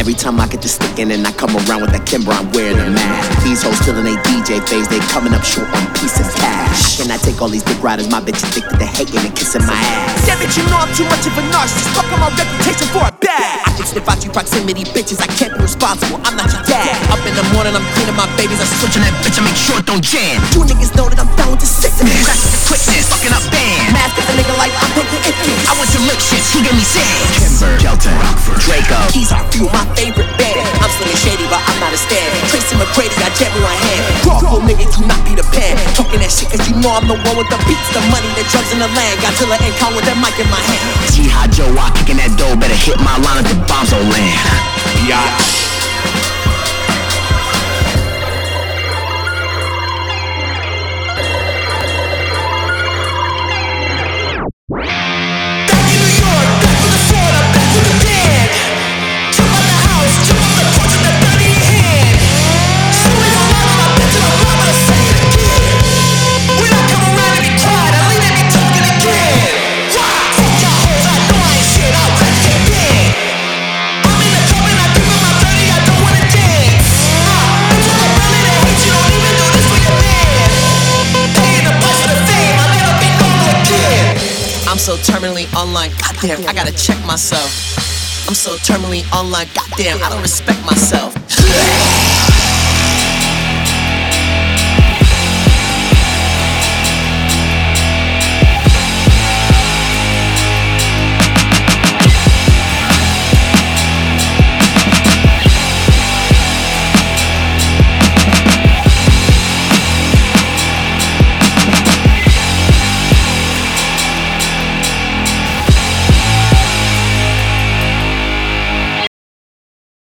Every time I get to sticking and I come around with that Kimber, I'm wearing a mask. These hoes still in they DJ phase, they coming up short on piece of cash. Can I take all these dick riders? My bitch addicted to hating and kissing my ass. Damn it, you know I'm too much of a narcissist. Fuck on my reputation for a bag. I can sniff out you proximity bitches, I can't be responsible, I'm not your dad. Up in the morning, I'm cleaning my babies, I'm switching that bitch, I make sure it don't jam. You niggas know that I'm down with the sickness. Crash with the quickness, fucking up band. Mask as a nigga like I'm taking ifkies. I went to lick shits, he gave me sand. Kimber, Kelton, Rockford, Draco. Keys are few, my favorite band. I'm slim and shady, but I'm not a stand. Tracy McGrady, I jam with my hand. Bro, nigga, do not be the pan. Talking that shit, cause you know I'm the one with the beats, the money, the drugs, and the land. Godzilla and Kong with that mic in my hand. Jihad Joe, I kicking that dough, better hit my line if the bombs don't land. Biatch. I'm so terminally online, goddamn, I gotta check myself. I'm so terminally online, goddamn, I don't respect myself.